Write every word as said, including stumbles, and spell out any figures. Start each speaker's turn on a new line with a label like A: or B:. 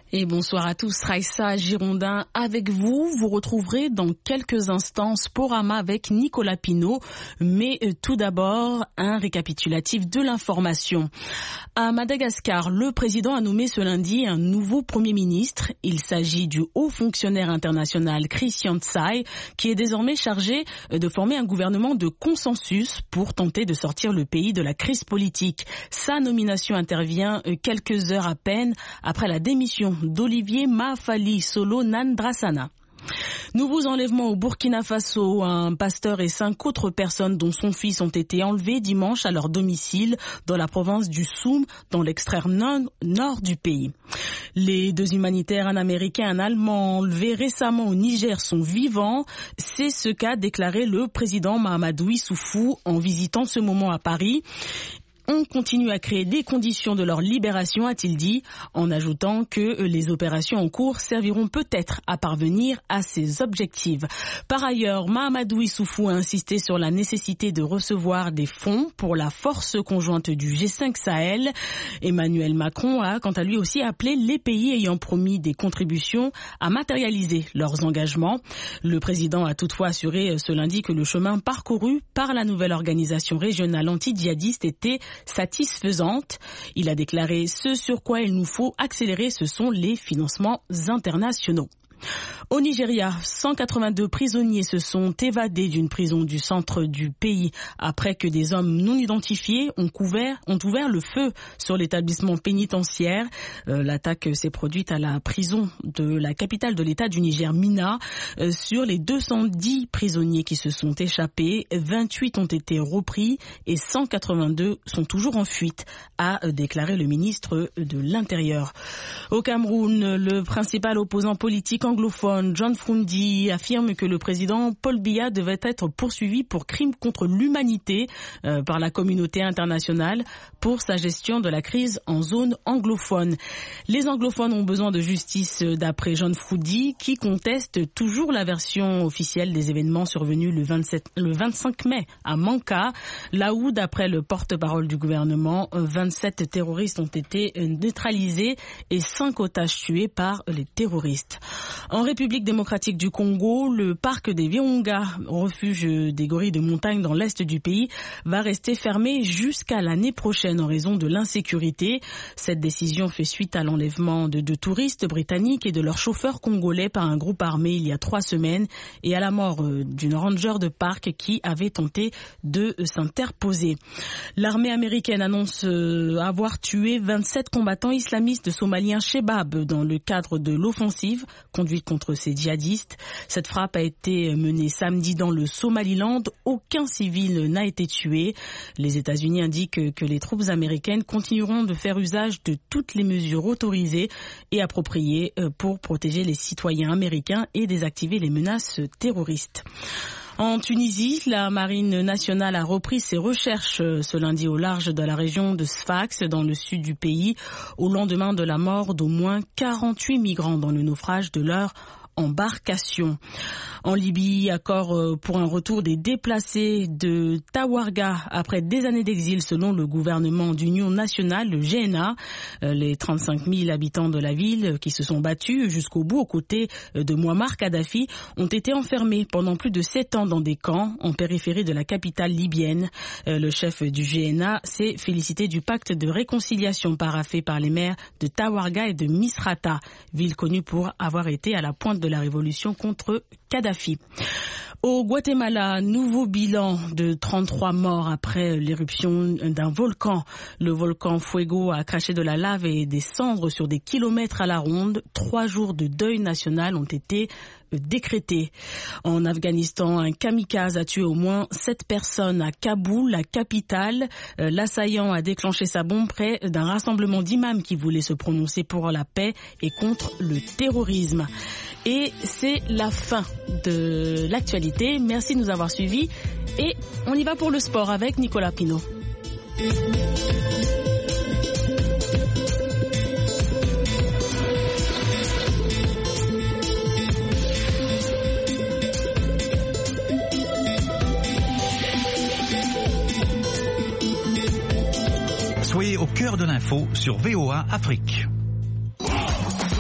A: Et bonsoir à tous, Raissa Girondin avec vous. Vous retrouverez dans quelques instants Sporama avec Nicolas Pinault. Mais tout d'abord, un récapitulatif de l'information. À Madagascar, le président a nommé ce lundi un nouveau Premier ministre. Il s'agit du haut fonctionnaire international Christian Tsai, qui est désormais chargé de former un gouvernement de consensus pour tenter de sortir le pays de la crise politique. Sa nomination intervient quelques heures à peine après la démission d'Olivier Mahafali Solo Nandrasana. Nouveaux enlèvements au Burkina Faso. Un pasteur et cinq autres personnes dont son fils ont été enlevés dimanche à leur domicile dans la province du Soum, dans l'extrême nord du pays. Les deux humanitaires, un Américain et un Allemand, enlevés récemment au Niger sont vivants. C'est ce qu'a déclaré le président Mahamadou Issoufou en visitant ce moment à Paris. On continue à créer des conditions de leur libération, a-t-il dit, en ajoutant que les opérations en cours serviront peut-être à parvenir à ces objectifs. Par ailleurs, Mahamadou Issoufou a insisté sur la nécessité de recevoir des fonds pour la force conjointe du G cinq Sahel. Emmanuel Macron a, quant à lui aussi, appelé les pays ayant promis des contributions à matérialiser leurs engagements. Le président a toutefois assuré ce lundi que le chemin parcouru par la nouvelle organisation régionale anti-djihadiste était satisfaisante. Il a déclaré: ce sur quoi il nous faut accélérer, ce sont les financements internationaux. Au Nigeria, cent quatre-vingt-deux prisonniers se sont évadés d'une prison du centre du pays après que des hommes non identifiés ont, couvert, ont ouvert le feu sur l'établissement pénitentiaire. Euh, l'attaque s'est produite à la prison de la capitale de l'État du Niger, Mina. Euh, sur les deux cent dix prisonniers qui se sont échappés, vingt-huit ont été repris et cent quatre-vingt-deux sont toujours en fuite, a déclaré le ministre de l'Intérieur. Au Cameroun, le principal opposant politique anglophone, John Frundi, affirme que le président Paul Biya devait être poursuivi pour crime contre l'humanité euh, par la communauté internationale pour sa gestion de la crise en zone anglophone. Les anglophones ont besoin de justice d'après John Frundi, qui conteste toujours la version officielle des événements survenus le, vingt-sept, le vingt-cinq mai à Manka, là où, d'après le porte-parole du gouvernement, vingt-sept terroristes ont été neutralisés et cinq otages tués par les terroristes. En République démocratique du Congo, le parc des Virunga, refuge des gorilles de montagne dans l'est du pays, va rester fermé jusqu'à l'année prochaine en raison de l'insécurité. Cette décision fait suite à l'enlèvement de deux touristes britanniques et de leur chauffeur congolais par un groupe armé il y a trois semaines et à la mort d'une ranger de parc qui avait tenté de s'interposer. L'armée américaine annonce avoir tué vingt-sept combattants islamistes somaliens Shebab dans le cadre de l'offensive conduite contre ces djihadistes. Cette frappe a été menée samedi dans le Somaliland. Aucun civil n'a été tué. Les États-Unis indiquent que les troupes américaines continueront de faire usage de toutes les mesures autorisées et appropriées pour protéger les citoyens américains et désactiver les menaces terroristes. En Tunisie, la marine nationale a repris ses recherches ce lundi au large de la région de Sfax, dans le sud du pays, au lendemain de la mort d'au moins quarante-huit migrants dans le naufrage de leur embarcation. En Libye, accord pour un retour des déplacés de Tawarga après des années d'exil selon le gouvernement d'union nationale, le G N A. Les trente-cinq mille habitants de la ville qui se sont battus jusqu'au bout aux côtés de Mouammar Kadhafi ont été enfermés pendant plus de sept ans dans des camps en périphérie de la capitale libyenne. Le chef du G N A s'est félicité du pacte de réconciliation paraphé par les maires de Tawarga et de Misrata, ville connue pour avoir été à la pointe de de la révolution contre Kadhafi. Au Guatemala, nouveau bilan de trente-trois morts après l'éruption d'un volcan. Le volcan Fuego a craché de la lave et des cendres sur des kilomètres à la ronde. Trois jours de deuil national ont été décrétés. En Afghanistan, un kamikaze a tué au moins sept personnes à Kaboul, la capitale. L'assaillant a déclenché sa bombe près d'un rassemblement d'imams qui voulaient se prononcer pour la paix et contre le terrorisme. Et c'est la fin de l'actualité. Merci de nous avoir suivis. Et on y va pour le sport avec Nicolas Pinault.
B: Soyez au cœur de l'info sur V O A Afrique.